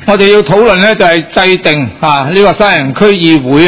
我哋要討論咧就係制定呢個沙田區議會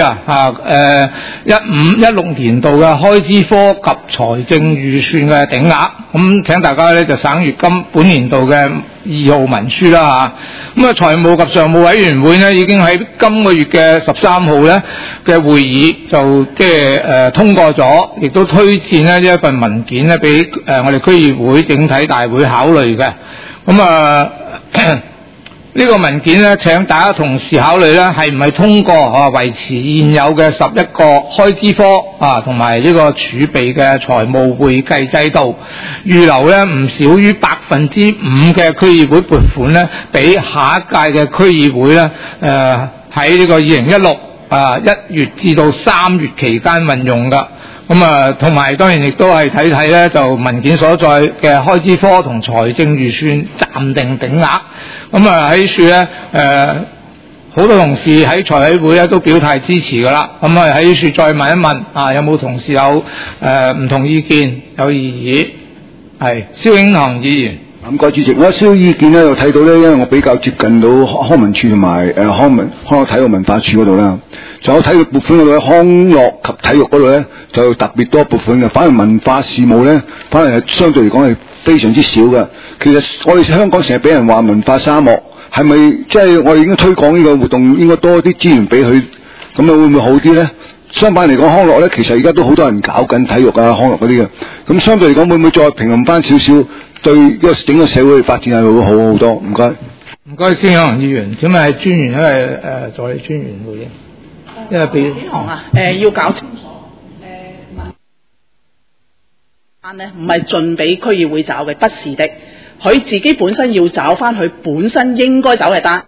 15-16年度嘅開支科及財政預算嘅頂額。咁請大家咧就省閱本年度嘅2號文書啦嚇。咁財務及常務委員會呢已經喺今個月嘅13號咧嘅會議就通過咗，亦都推薦呢一份文件咧俾我哋區議會整體大會考慮嘅。咁呢個文件咧，請大家同時考慮咧，係唔係通過維持現有嘅11個開支科同埋呢個儲備嘅財務會計制度，預留咧唔少於5%嘅區議會撥款咧，俾下一屆嘅區議會咧，喺呢個2016 1月至到3月期間運用㗎。咁同埋當然亦都係睇睇咧，就文件所在嘅開支科同財政預算暫定頂額。咁喺處咧，好多同事喺財委會咧都表態支持㗎啦。咁喺處再問一問，有冇同事有唔同意見、有異議？係蕭英堂議員。 唔該，主席，我少意見咧，我睇到咧，因為我比較接近到康文署同埋康樂體育文化處嗰度啦。仲有體育撥款嗰度咧，康樂及體育嗰度咧就特別多撥款嘅，反而文化事務咧，反而係相對嚟講係非常之少嘅。其實我哋香港成日俾人話文化沙漠，係咪即係我哋應該推廣呢個活動，應該多啲資源俾佢，咁樣會唔會好啲咧？相反嚟講，康樂咧其實而家都好多人搞緊體育啊、康樂嗰啲嘅，咁相對嚟講會唔會再平衡翻少少？對呢個整個社會嘅發展係會好好多，唔該。 唔該，先有議員，請問係專員，因為助理專員回應，因為俾邊行啊？要搞清楚，但咧唔係盡俾區議會找嘅，不是的，佢自己本身要找翻佢本身應該找嘅單，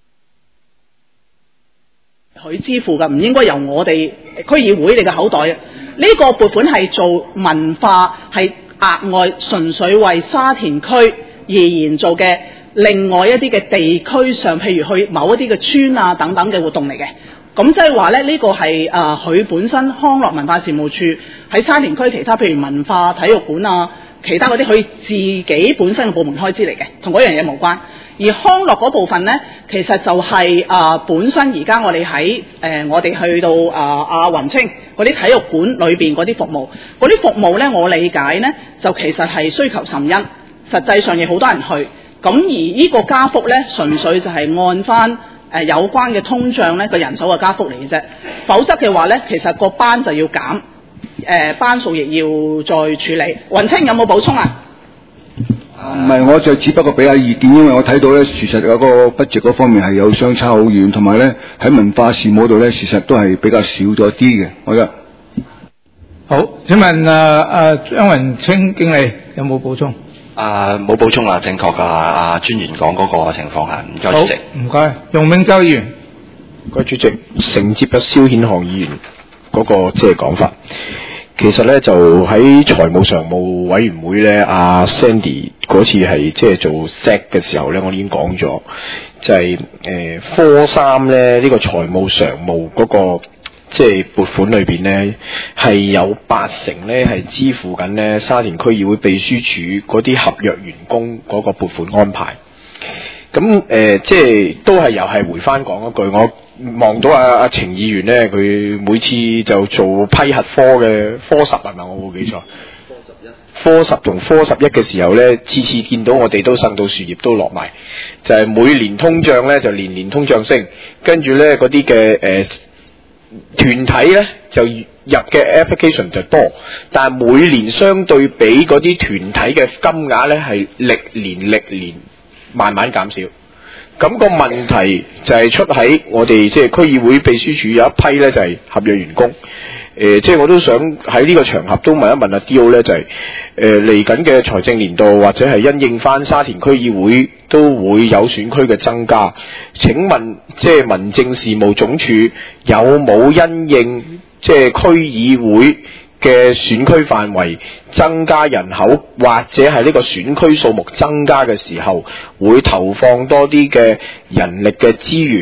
佢支付嘅，唔應該由我哋區議會你嘅口袋啊！呢個撥款係做文化係。額外純粹為沙田區而言做嘅另外一啲嘅地區上，譬如去某一啲嘅村啊等等嘅活動嚟嘅。咁即係話咧，呢個係佢本身康樂文化事務處喺沙田區其他譬如文化體育館啊，其他嗰啲佢自己本身嘅部門開支嚟嘅，同嗰樣嘢無關。而康樂嗰部分咧，其實就係本身而家我哋喺我哋去到雲清嗰啲體育館裏邊嗰啲服務，嗰啲服務咧，我理解咧就其實係需求甚殷，實際上亦好多人去。咁而呢個加幅咧，純粹就係按翻有關嘅通脹咧個人手嘅加幅嚟嘅啫。否則嘅話咧，其實個班就要減，班數亦要再處理。雲清有冇補充啊？ 唔係，我就只不過俾下意見，因為我睇到咧，事實有個 budget 嗰方面係有相差好遠，同埋咧喺文化事務度咧，事實都係比較少咗啲嘅。好嘅。 好，請問張雲清經理有冇補充？ 冇補充啦，正確㗎。專員講嗰個情況係，唔該主席。 唔該，容銘洲議員。 唔該主席，承接蕭顯航議員嗰個即係講法。其實咧就喺財務常務委員會咧，阿 Sandy 嗰次係即係做 SEC 嘅時候咧，我已經講咗，就係科3咧呢個財務常務嗰個即係撥款裏邊咧，係有80%咧係支付緊咧沙田區議會秘書處嗰啲合約員工嗰個撥款安排。咁即係都係又係回翻講一句，我望到阿程議員咧，佢每次就做批核科嘅科10係咪？我冇記錯。科10同科11嘅時候咧，次次見到我哋都呻到樹葉都落埋，就係每年通脹咧就年年通脹升，跟住咧嗰啲嘅團體咧就入嘅 application 就多，但係每年相對比嗰啲團體嘅金額咧係歷年慢慢減少。咁個問題就係出喺我哋即係區議會秘書處有一批咧就係合約員工。即係我都想喺呢個場合都問一問阿 D.O. 咧，就係嚟緊嘅財政年度或者係因應翻沙田區議會都會有選區嘅增加。請問即係民政事務總署有冇因應即係區議會嘅選區範圍增加人口，或者係呢個選區數目增加嘅時候，會投放多啲嘅人力嘅資源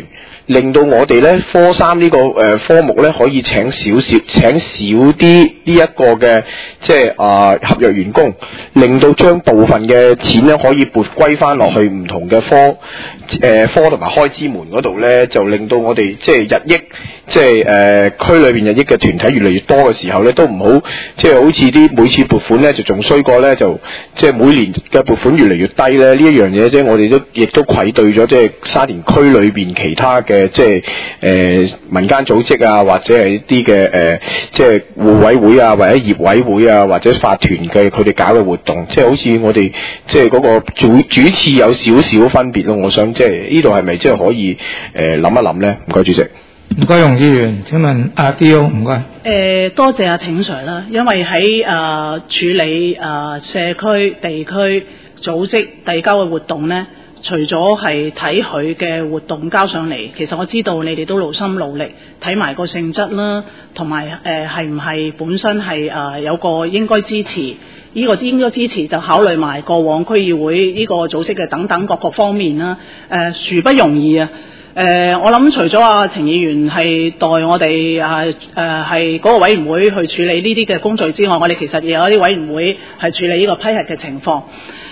令到我哋咧科三呢個科目咧可以請少啲呢一個嘅即係合約員工，令到將部分嘅錢咧可以撥歸翻落去唔同嘅科同埋開支門嗰度咧，就令到我哋即係日益即係區裏邊日益嘅團體越嚟越多嘅時候咧，都唔好即係好似啲每次撥款咧就仲衰過咧，就即係每年嘅撥款越嚟越低咧，呢一樣嘢即係我哋亦都愧對咗即係沙田區裏邊其他嘅即係民間組織啊，或者係一啲嘅即係互委會啊，或者業委會啊，或者法團嘅佢哋搞嘅活動，即係好似我哋即係嗰個主次有少少分別咯。我想即係呢度係咪即係可以諗一諗咧？唔該，主席。 唔該，容議員。請問阿 D.O. 唔該。 多謝阿挺 Sir 啦，因為喺處理社區、地區組織遞交嘅活動咧，除咗係睇佢嘅活動交上嚟，其實我知道你哋都勞心勞力睇埋個性質啦，同埋係唔係本身係有個應該支持。呢個應該支持就考慮埋過往區議會呢個組織嘅等等各方面啦。殊不容易啊！我諗除咗阿程議員係代我哋係嗰個委員會去處理呢啲嘅工序之外，我哋其實亦有一啲委員會係處理呢個批核嘅情況。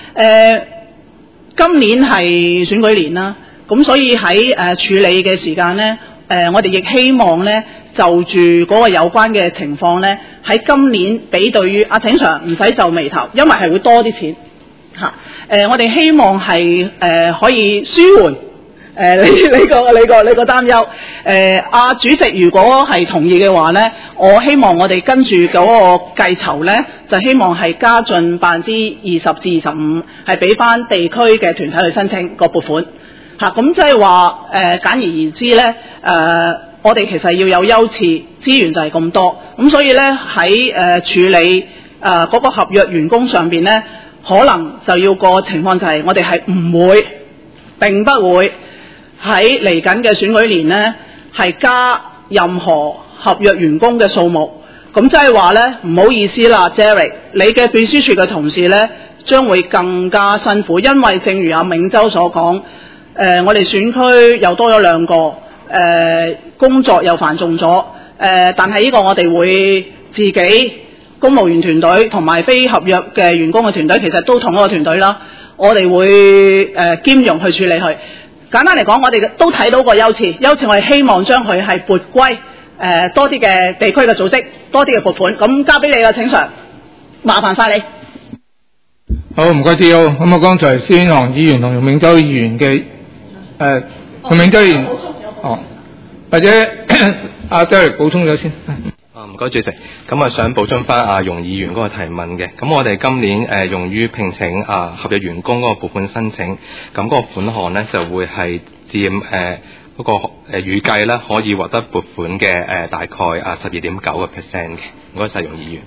今年係選舉年啦，咁所以喺處理嘅時間呢，我哋亦希望呢就住嗰個有關嘅情況呢，喺今年比對於阿程 Sir 唔使皺眉頭，因為係會多啲錢嚇。我哋希望係可以舒緩你個擔憂。阿主席如果係同意嘅話呢，我希望我哋跟住嗰個計籌呢，就希望係加進20%至25%，係俾翻地區嘅團體去申請個撥款嚇。咁即係話簡而言之呢，我哋其實要有優次，資源就係咁多。咁所以呢，喺處理嗰個合約員工上邊呢，可能就要個情況就係我哋係唔會並不會喺嚟緊嘅選舉年呢，係加任何合約員工嘅數目。咁即係話呢，唔好意思啦 ，Jerry， 你嘅秘書處嘅同事呢，將會更加辛苦，因為正如阿銘洲所講，我哋選區又多咗2個，工作又繁重咗，但係呢個我哋會自己公務員團隊同埋非合約嘅員工嘅團隊，其實都同一個團隊啦，我哋會兼容去處理佢。簡單嚟講，我哋都睇到個優次，我哋希望將佢係撥歸多啲嘅地區嘅組織，多啲嘅撥款。咁交俾你啦，請 Sir， 麻煩晒你。 好，唔該 D.O. 咁啊，剛才施行議員同容銘洲議員嘅容銘洲議員或者阿 Derek 補充咗先。 唔該主席，咁啊想補充翻阿容議員嗰個提問嘅。咁我哋今年用於聘請合約員工嗰個撥款申請，咁嗰個款項咧就會係佔嗰個預計咧可以獲得撥款嘅大概12.9%嘅。唔該晒容議員。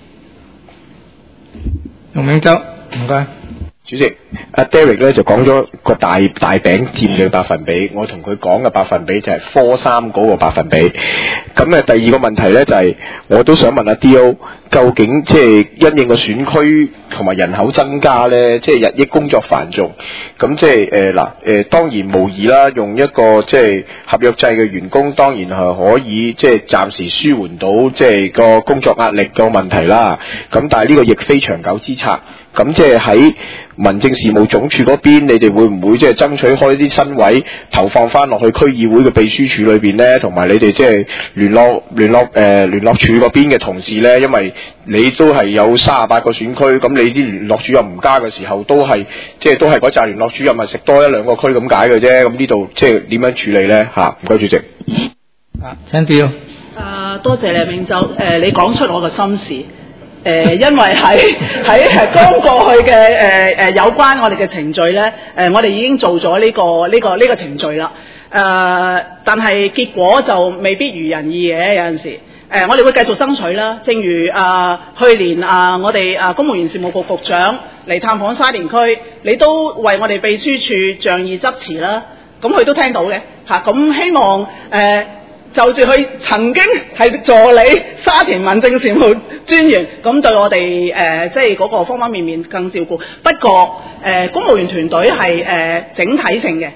容銘洲，唔該。 主席，阿 Derek 咧就講咗個大餅佔嘅百分比，我同佢講嘅百分比就係科三嗰個百分比。咁第二個問題咧就係、我都想問阿 D.O. 究竟即係因應個選區同埋人口增加咧，即係日益工作繁重，咁即係當然無疑啦，用一個即係合約制嘅員工，當然係可以即係暫時舒緩到即係個工作壓力個問題啦。咁但係呢個亦非長久之策。咁即係喺民政事務總署嗰邊，你哋會唔會即係爭取開啲新位，投放翻落去區議會嘅秘書處裏邊咧？同埋你哋即係聯絡處嗰邊嘅同事咧？因為你都係有38個選區，咁你啲聯絡主任唔加嘅時候，都係嗰紮聯絡主任係食多1-2個區咁解嘅啫。咁呢度即係點樣處理咧？唔該主席。 請調。 多謝你銘洲，你講出我個心事。因為喺剛過去嘅有關我哋嘅程序咧，我哋已經做咗呢個程序啦。但係結果就未必如人意嘅，有陣時。我哋會繼續爭取啦。正如去年我哋公務員事務局局長嚟探訪沙田區，你都為我哋秘書處仗義執詞啦。咁佢都聽到嘅嚇。咁希望就住佢曾經係助理沙田民政事務專員，咁對我哋即係嗰個方方面面更照顧。不過公務員團隊係整體性嘅，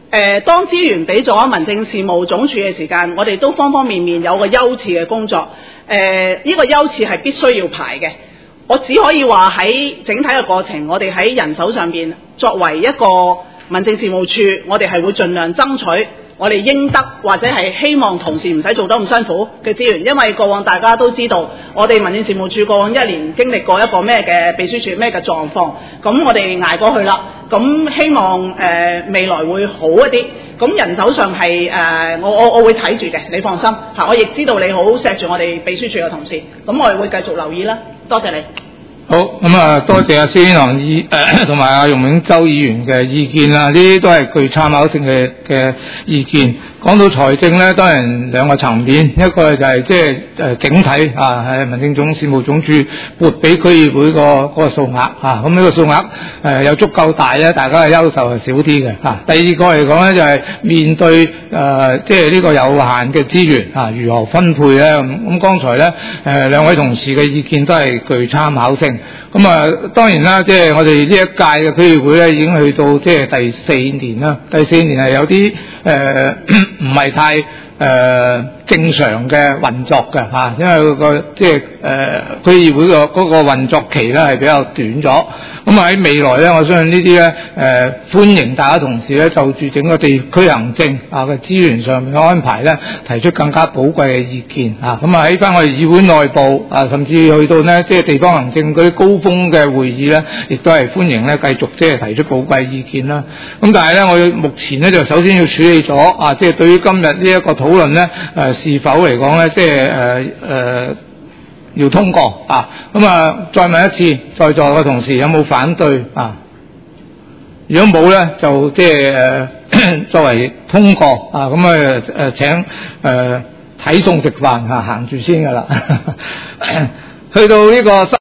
當資源俾咗民政事務總署嘅時間，我哋都方方面面有個優次嘅工作。呢個優次係必須要排嘅。我只可以話喺整體嘅過程，我哋喺人手上邊，作為一個民政事務處，我哋係會盡量爭取我哋應得或者係希望同事唔使做得咁辛苦嘅資源，因為過往大家都知道，我哋民政事務處過往一年經歷過一個咩嘅秘書處咩嘅狀況，咁我哋捱過去啦，咁希望未來會好一啲。咁人手上係我會睇住嘅，你放心嚇。我亦知道你好錫住我哋秘書處嘅同事，咁我哋會繼續留意啦。多謝你。 好，咁啊，多謝阿蕭天航同埋阿容永洲議員嘅意見啦，呢啲都係具參考性嘅意見。講到財政咧，當然兩個層面，一個就係即係整體係民政總事務總署撥俾區議會個數額咁呢個數額有足夠大咧，大家嘅憂愁係少啲嘅第二個嚟講咧，就係面對即係呢個有限嘅資源如何分配咧？咁剛才咧兩位同事嘅意見都係具參考性。咁當然啦，即係我哋呢一屆嘅區議會咧，已經去到即係第4年啦。第4年係有啲唔係太正常嘅運作嘅因為個即係區議會嗰個運作期咧係比較短咗。咁喺未來咧，我相信呢啲咧歡迎大家同事咧就住整個地區行政嘅資源上面嘅安排咧，提出更加寶貴嘅意見咁喺翻我哋議會內部甚至去到呢即係地方行政嗰啲高峰嘅會議咧，亦都係歡迎咧繼續即係提出寶貴意見啦。咁但係咧，我目前咧就首先要處理咗即係對於今日呢一個討論咧是否嚟講咧，即係要通過再問一次，在座嘅同事有冇反對如果冇咧，就即係作為通過請睇餸食飯行住先㗎啦。去到呢個